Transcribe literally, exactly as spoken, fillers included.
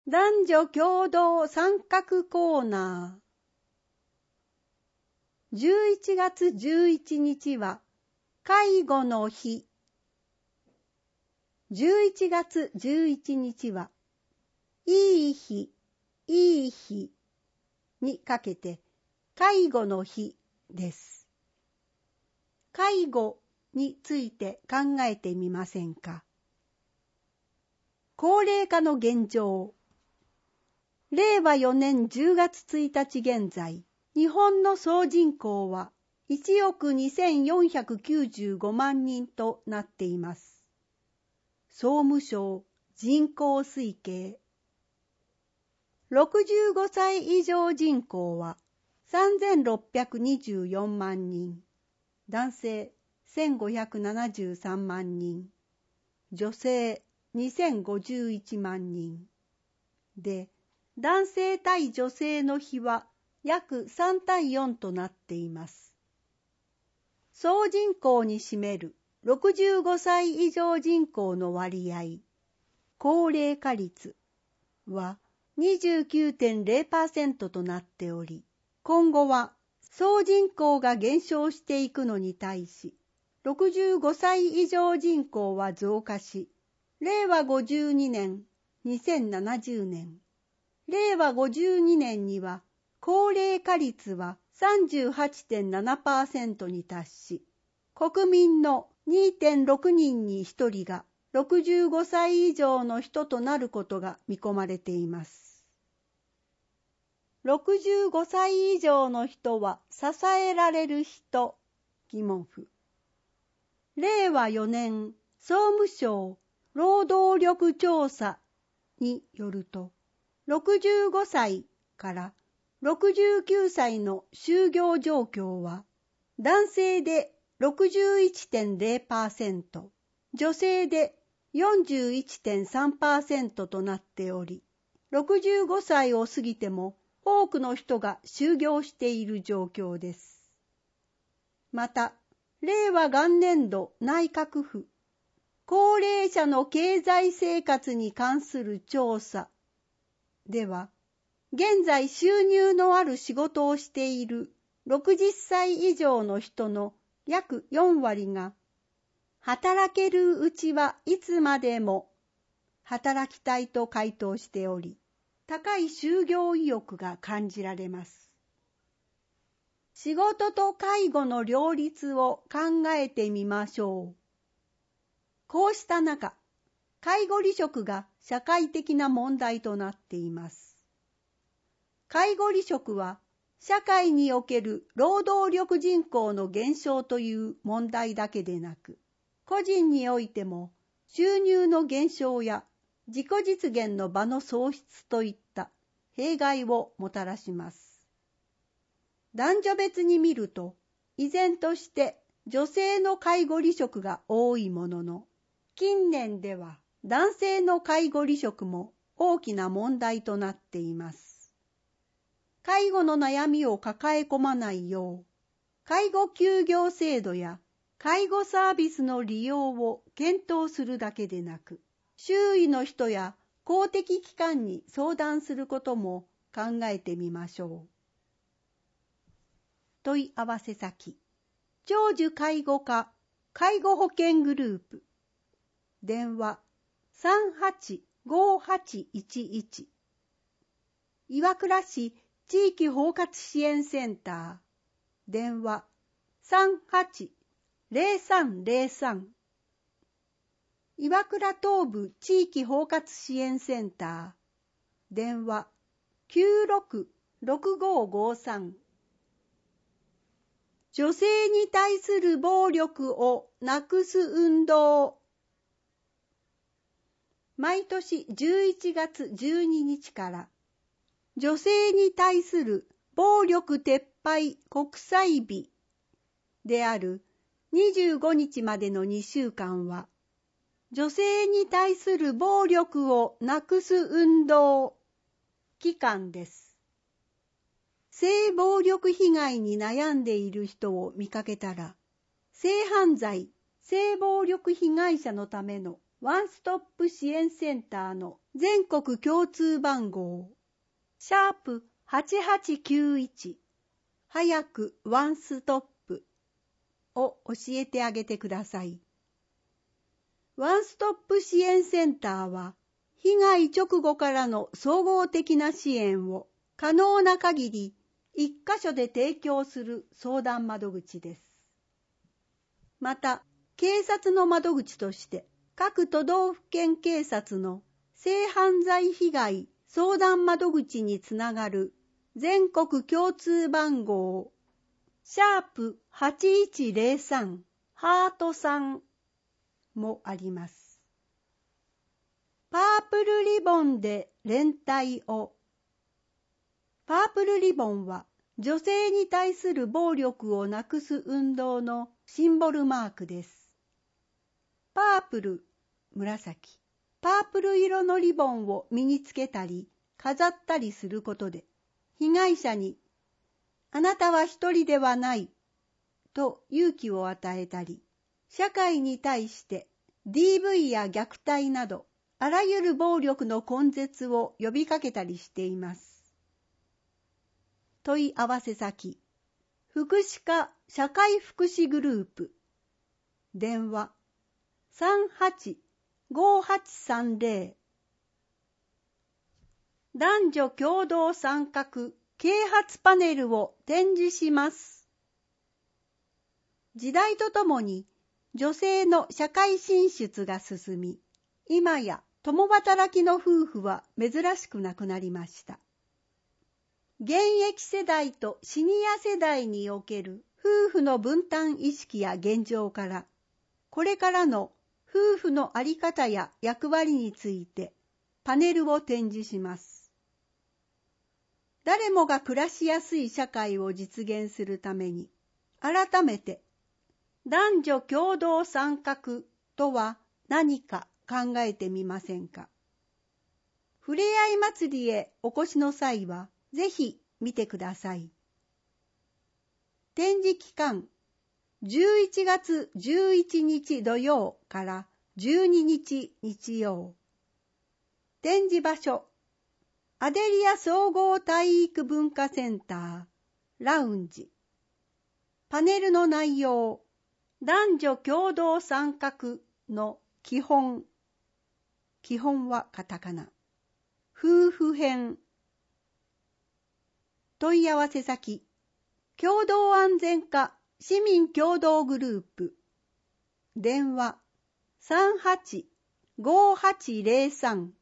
男女共同参画コーナー。じゅういちがつじゅういちにちは介護の日。じゅういちがつじゅういちにちはいい日、いい日にかけて介護の日です。介護について考えてみませんか。高齢化の現状。れいわよねんじゅうがつついたち現在、日本の総人口はいちおくにせんよんひゃくきゅうじゅうごまんにんとなっています。総務省人口推計。ろくじゅうごさい以上人口はさんぜんろっぴゃくにじゅうよんまんにん、男性せんごひゃくななじゅうさんまんにん、女性にせんごじゅういちまんにんで、男性対女性の比は約さんたいよんとなっています。総人口に占めるろくじゅうごさい以上人口の割合、高齢化率は にじゅうきゅうてんれいパーセント となっており、今後は総人口が減少していくのに対し、ろくじゅうごさい以上人口は増加し、れいわごじゅうにねん、にせんななじゅうねん、れいわごじゅうにねんには高齢化率は さんじゅうはちてんななパーセント に達し、国民の にてんろくにんにひとりがろくじゅうごさい以上の人となることが見込まれています。ろくじゅうごさい以上の人は支えられる人、疑問符。れいわよねん総務省労働力調査によると、ろくじゅうごさいからろくじゅうきゅうさいの就業状況は、男性で ろくじゅういってんれいパーセント、女性で よんじゅういってんさんパーセント となっており、ろくじゅうごさいを過ぎても多くの人が就業している状況です。また、令和元年度内閣府高齢者の経済生活に関する調査では、現在収入のある仕事をしているろくじゅっさい以上の人の約よんわりが、働けるうちはいつまでも働きたいと回答しており、高い就業意欲が感じられます。仕事と介護の両立を考えてみましょう。こうした中、介護離職が社会的な問題となっています。介護離職は、社会における労働力人口の減少という問題だけでなく、個人においても収入の減少や自己実現の場の喪失といった弊害をもたらします。男女別に見ると、依然として女性の介護離職が多いものの、近年では男性の介護離職も大きな問題となっています。介護の悩みを抱え込まないよう、介護休業制度や介護サービスの利用を検討するだけでなく、周囲の人や公的機関に相談することも考えてみましょう。問い合わせ先、長寿介護課介護保険グループ、電話 さんはちごはちいちいち、岩倉市地域包括支援センター、電話 さんはちぜろさんぜろさん、岩倉東部地域包括支援センター、電話 きゅうろくろくごごさん、女性に対する暴力をなくす運動。毎年じゅういちがつじゅうににちから女性に対する暴力撤廃国際日であるにじゅうごにちまでのにしゅうかんは、女性に対する暴力をなくす運動期間です。性暴力被害に悩んでいる人を見かけたら、性犯罪、性暴力被害者のためのワンストップ支援センターの全国共通番号、シャープはちはちきゅういち、早くワンストップを教えてあげてください。ワンストップ支援センターは、被害直後からの総合的な支援を可能な限り一箇所で提供する相談窓口です。また、警察の窓口として各都道府県警察の性犯罪被害相談窓口につながる全国共通番号シャープはちいちゼロさんハートさんもあります。パープルリボンで連帯を。パープルリボンは女性に対する暴力をなくす運動のシンボルマークです。パープル、紫、パープル色のリボンを身につけたり飾ったりすることで、被害者にあなたは一人ではないと勇気を与えたり、社会に対して ディーブイ や虐待などあらゆる暴力の根絶を呼びかけたりしています。問い合わせ先、福祉課社会福祉グループ、電話さんはちごはちさんゼロ、男女共同参画啓発パネルを展示します。時代とともに女性の社会進出が進み、今や共働きの夫婦は珍しくなくなりました。現役世代とシニア世代における夫婦の分担意識や現状から、これからの夫婦の在り方や役割についてパネルを展示します。誰もが暮らしやすい社会を実現するために、改めて男女共同参画とは何か考えてみませんか。ふれあい祭りへお越しの際は、ぜひ見てください。展示期間、じゅういちがつじゅういちにち土曜からじゅうににち日曜。展示場所、アデリア総合体育文化センター、ラウンジ。パネルの内容、男女共同参画の基本。基本はカタカナ。夫婦編。問い合わせ先、共同安全課市民共同グループ、電話さんはちごはちゼロさん